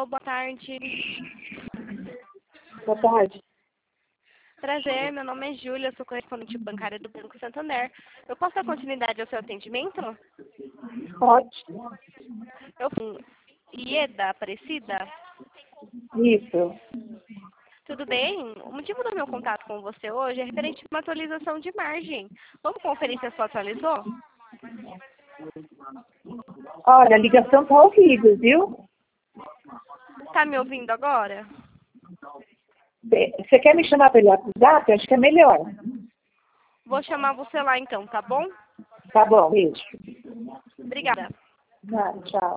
boa tarde. Boa tarde. Prazer, meu nome é Júlia, sou correspondente bancária do Banco Santander. Eu posso dar continuidade ao seu atendimento? Pode. Eu fui Ieda Aparecida. Isso. Tudo bem? O motivo do meu contato com você hoje é referente a uma atualização de margem. Vamos conferir se a sua atualizou? Olha, a ligação tá horrível, viu? Tá me ouvindo agora? Você quer me chamar pelo WhatsApp? Acho que é melhor. Vou chamar você lá então, tá bom? Tá bom, beijo. Obrigada. Tchau.